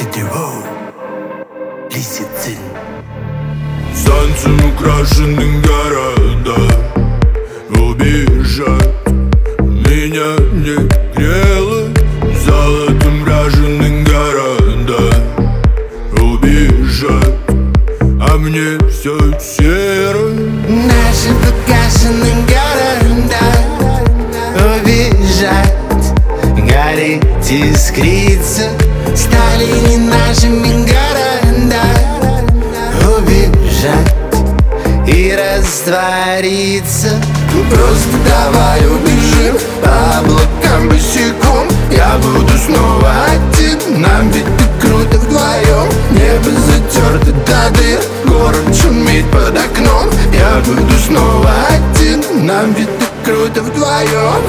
Видео Лисицин. Солнцем украшенный города убежать меня не грело. Золотом раженный города убежать, а мне все серо. Наши погашенные города убежать, гореть, искриться, стали не нашими города убежать и раствориться. Просто давай убежим по облакам босиком. Я буду снова один, нам ведь так круто вдвоем. Небо затерто до дыр, город шумит под окном. Я буду снова один, нам ведь так круто вдвоем.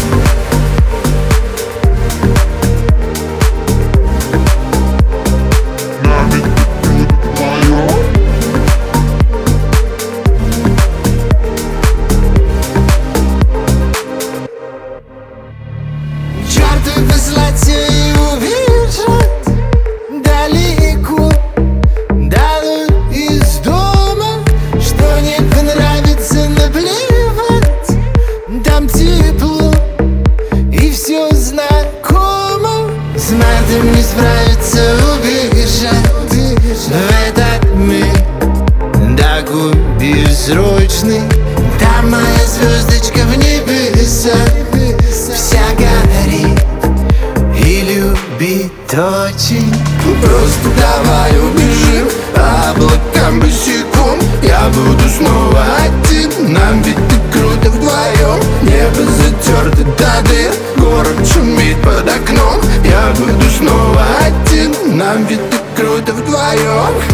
Черты послать и убежать далеко, далеко из дома. Что не понравится, наплевать, там тепло и все знакомо. С матом не справиться, убежать в этот мир такой бессрочный. Там моя звездочка в небесах вся горит и любит очень. Просто давай убежим по облакам босиком. Я буду снова один, нам ведь так круто вдвоем. Небо затерто до дыр, город шумит под окном. Я буду снова один, нам ведь так круто вдвоем.